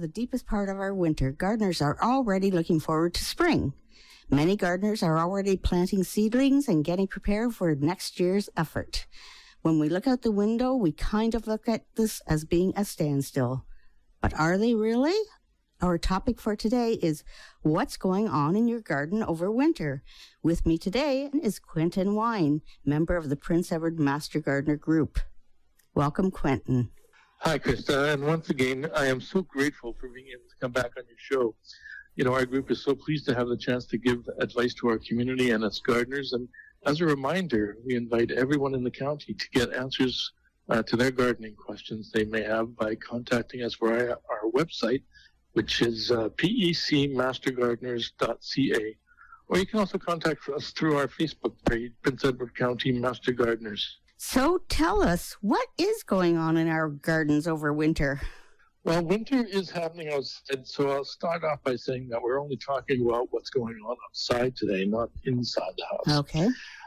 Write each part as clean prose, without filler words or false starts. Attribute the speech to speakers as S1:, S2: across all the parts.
S1: the deepest part of our winter, gardeners are already looking forward to spring. Many gardeners are already planting seedlings and getting prepared for next year's effort. When we look out the window, we kind of look at this as being a standstill. But are they really? Our topic for today is what's going on in your garden over winter. With me today is Quentin Wine, member of the Prince Edward Master Gardener Group. Welcome, Quentin.
S2: Hi, Krista, and once again, I am so grateful for being able to come back on your show. You know, our group is so pleased to have the chance to give advice to our community and its gardeners. And as a reminder, we invite everyone in the county to get answers to their gardening questions they may have by contacting us via our website, which is pecmastergardeners.ca. Or you can also contact us through our Facebook page, Prince Edward County Master Gardeners.
S1: So tell us, what is going on in our gardens over winter?
S2: Well, winter is happening outside, so I'll start off by saying that we're only talking about what's going on outside today, not inside the house.
S1: Okay.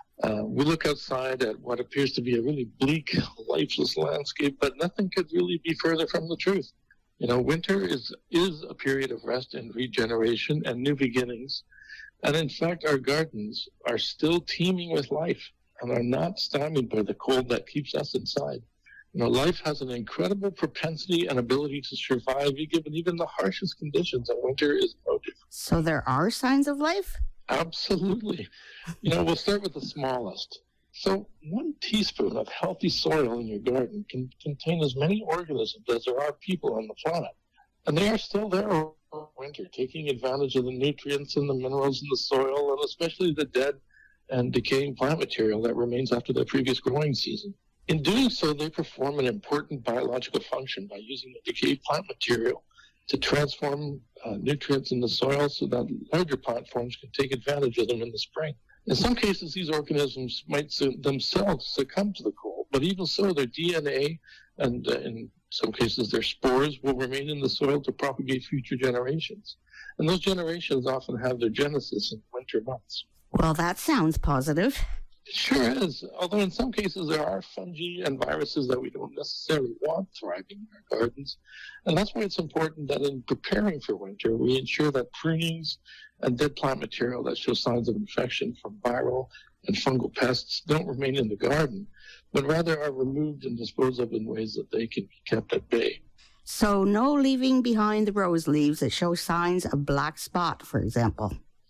S2: We look outside at what appears to be a really bleak, lifeless landscape, but nothing could really be further from the truth. You know, winter is a period of rest and regeneration and new beginnings. And in fact, our gardens are still teeming with life and are not stymied by the cold that keeps us inside. You know, life has an incredible propensity and ability to survive given even the harshest conditions, and winter is no different.
S1: So there are signs of life?
S2: Absolutely. You know, we'll start with the smallest. So 1 teaspoon of healthy soil in your garden can contain as many organisms as there are people on the planet. And they are still there over winter, taking advantage of the nutrients and the minerals in the soil, and especially the dead and decaying plant material that remains after their previous growing season. In doing so, they perform an important biological function by using the decayed plant material to transform nutrients in the soil so that larger plant forms can take advantage of them in the spring. In some cases, these organisms might themselves succumb to the cold, but even so, their DNA and in some cases their spores will remain in the soil to propagate future generations. And those generations often have their genesis in winter months.
S1: Well, that sounds positive.
S2: It sure is, although in some cases there are fungi and viruses that we don't necessarily want thriving in our gardens. And that's why it's important that in preparing for winter, we ensure that prunings and dead plant material that show signs of infection from viral and fungal pests don't remain in the garden, but rather are removed and disposed of in ways that they can be kept at bay.
S1: So no leaving behind the rose leaves that show signs of black spot, for example.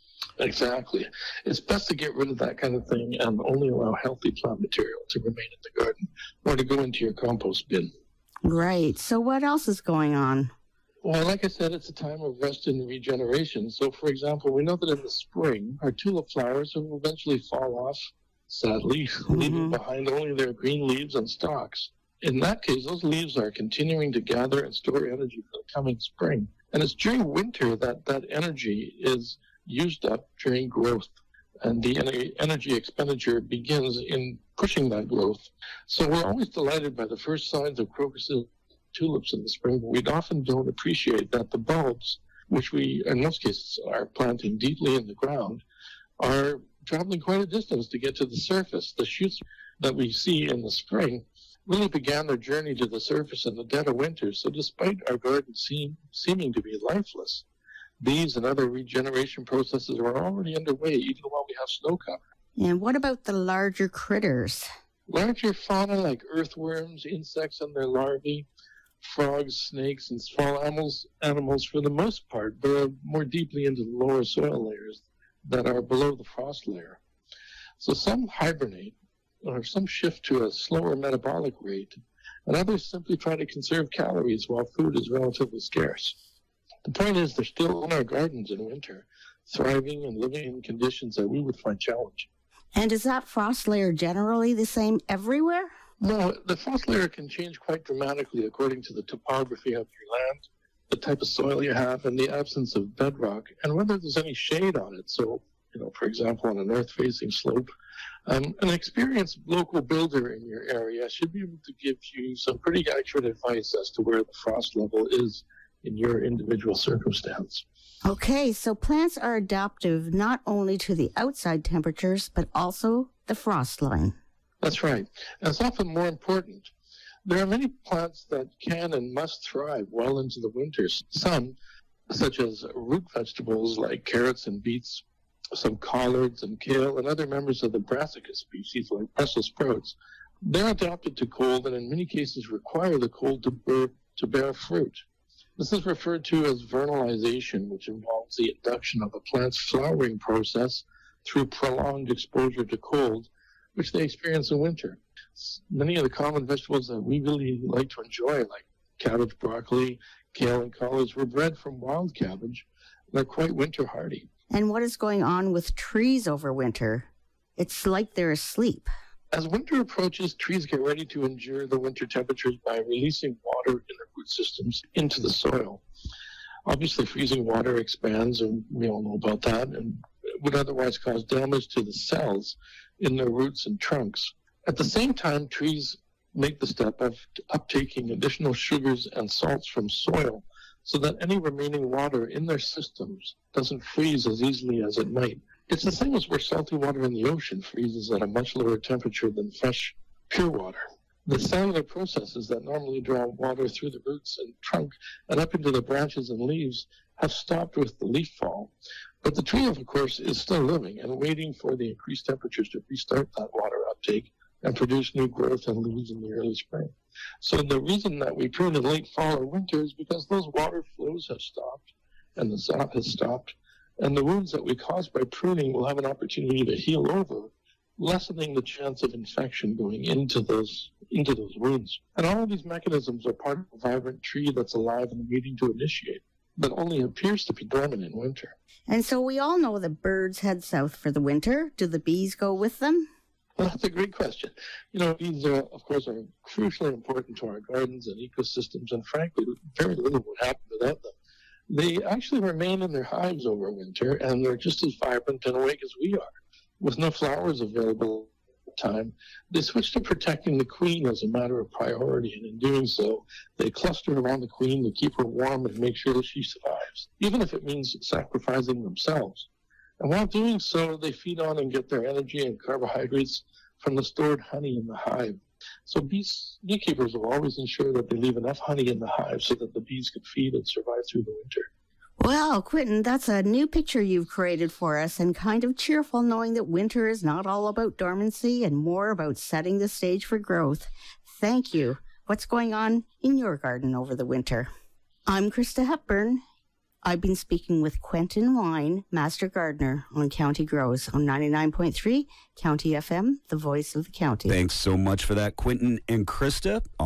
S2: Exactly. It's best to get rid of that kind of thing and only allow healthy plant material to remain in the garden or to go into your compost bin.
S1: Right. So what else is going on?
S2: Well, like I said, it's a time of rest and regeneration. So, for example, we know that in the spring, our tulip flowers will eventually fall off, sadly, leaving behind only their green leaves and stalks. In that case, those leaves are continuing to gather and store energy for the coming spring. And it's during winter that energy is used up during growth, and the energy expenditure begins in pushing that growth. So we're always delighted by the first signs of crocuses, tulips in the spring, but we often don't appreciate that the bulbs, which we in most cases are planting deeply in the ground, are traveling quite a distance to get to the surface. The shoots that we see in the spring really began their journey to the surface in the dead of winter. So despite our garden seeming to be lifeless, these and other regeneration processes are already underway, even while we have snow cover.
S1: And what about the larger critters?
S2: Larger fauna like earthworms, insects and their larvae, frogs, snakes, and small animals for the most part burrow more deeply into the lower soil layers that are below the frost layer. So some hibernate, or some shift to a slower metabolic rate, and others simply try to conserve calories while food is relatively scarce. The point is, they're still in our gardens in winter, thriving and living in conditions that we would find challenging.
S1: And is that frost layer generally the same everywhere?
S2: No, the frost layer can change quite dramatically according to the topography of your land, the type of soil you have, and the absence of bedrock, and whether there's any shade on it. So, you know, for example, on an earth-facing slope, an experienced local builder in your area should be able to give you some pretty accurate advice as to where the frost level is in your individual circumstance.
S1: Okay, so plants are adaptive not only to the outside temperatures, but also the frost line.
S2: That's right. And it's often more important. There are many plants that can and must thrive well into the winters. Some, such as root vegetables like carrots and beets, some collards and kale, and other members of the brassica species like Brussels sprouts, they're adapted to cold and in many cases require the cold to bear fruit. This is referred to as vernalization, which involves the induction of a plant's flowering process through prolonged exposure to cold, which they experience in winter. Many of the common vegetables that we really like to enjoy, like cabbage, broccoli, kale, and collards, were bred from wild cabbage. They're quite winter hardy.
S1: And what is going on with trees over winter? It's like they're asleep.
S2: As winter approaches, trees get ready to endure the winter temperatures by releasing water in their root systems into the soil. Obviously, freezing water expands, and we all know about that, and would otherwise cause damage to the cells in their roots and trunks. At the same time, trees make the step of uptaking additional sugars and salts from soil so that any remaining water in their systems doesn't freeze as easily as it might. It's the same as where salty water in the ocean freezes at a much lower temperature than fresh, pure water. The cellular processes that normally draw water through the roots and trunk and up into the branches and leaves have stopped with the leaf fall. But the tree, of course, is still living and waiting for the increased temperatures to restart that water uptake and produce new growth and leaves in the early spring. So the reason that we prune in late fall or winter is because those water flows have stopped and the sap has stopped, and the wounds that we cause by pruning will have an opportunity to heal over, lessening the chance of infection going into those wounds. And all of these mechanisms are part of a vibrant tree that's alive and waiting to initiate, but only appears to be dormant in winter.
S1: And so we all know that birds head south for the winter. Do the bees go with them?
S2: Well, that's a great question. Bees, of course, are crucially important to our gardens and ecosystems, and frankly, very little would happen without them. They actually remain in their hives over winter, and they're just as vibrant and awake as we are. With no flowers available at the time, they switch to protecting the queen as a matter of priority, and in doing so, they cluster around the queen to keep her warm and make sure that she survives, even if it means sacrificing themselves. And while doing so, they feed on and get their energy and carbohydrates from the stored honey in the hive. So beekeepers will always ensure that they leave enough honey in the hive so that the bees can feed and survive through the winter.
S1: Well, Quentin, that's a new picture you've created for us, and kind of cheerful knowing that winter is not all about dormancy and more about setting the stage for growth. Thank you. What's going on in your garden over the winter? I'm Krista Hepburn. I've been speaking with Quentin Wine, Master Gardener on County Grows on 99.3 County FM, the voice of the county.
S3: Thanks so much for that, Quentin and Krista.